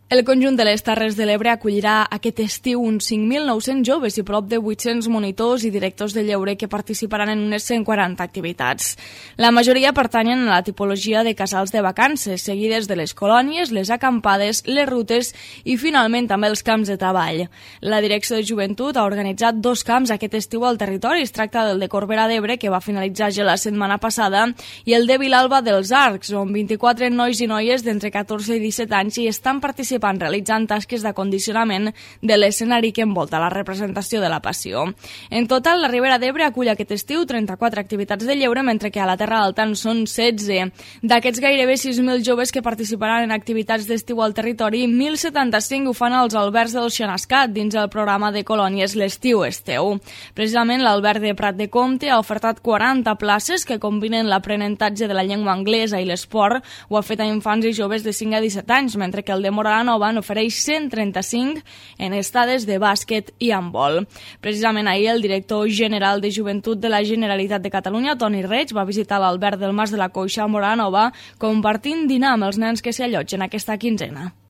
El conjunt de les Terres de l'Ebre acollirà aquest estiu uns 5.900 joves i prop de 800 monitors i directors de lleure que participaran en unes 140 activitats. La majoria pertanyen a la tipologia de casals de vacances, seguides de les colònies, les acampades, les rutes i finalment també els camps de treball. La Direcció de Joventut ha organitzat 2 camps aquest estiu al territori. Es tracta del de Corbera d'Ebre, que va finalitzar ja la setmana passada, i el de Vilalba dels Arcs, on 24 nois i noies d'entre 14 i 17 anys hi estan participant realitzant tasques d'acondicionament de l'escenari que envolta la representació de la Passió. En total, la Ribera d'Ebre acull aquest estiu 34 activitats de lleure, mentre que a la Terra Alta en són 16. D'aquests gairebé 6.000 joves que participaran en activitats d'estiu al territori, 1.075 ho fan als albergs del Xenascat dins el programa de colònies L'estiu Esteu. Precisament l'alberg de Prat de Comte ha ofertat 40 places que combinen l'aprenentatge de la llengua anglesa i l'esport. Ho ha fet a infants i joves de 5 a 17 anys, mentre que el de Morala Nova n'ofereix 135 en estades de bàsquet i handbol. Precisament ahir el director general de Joventut de la Generalitat de Catalunya, Toni Reig, va visitar l'alberg del Mas de la Coixa a Morala Nova, compartint dinar amb els nens que s'hi allotgen aquesta quinzena.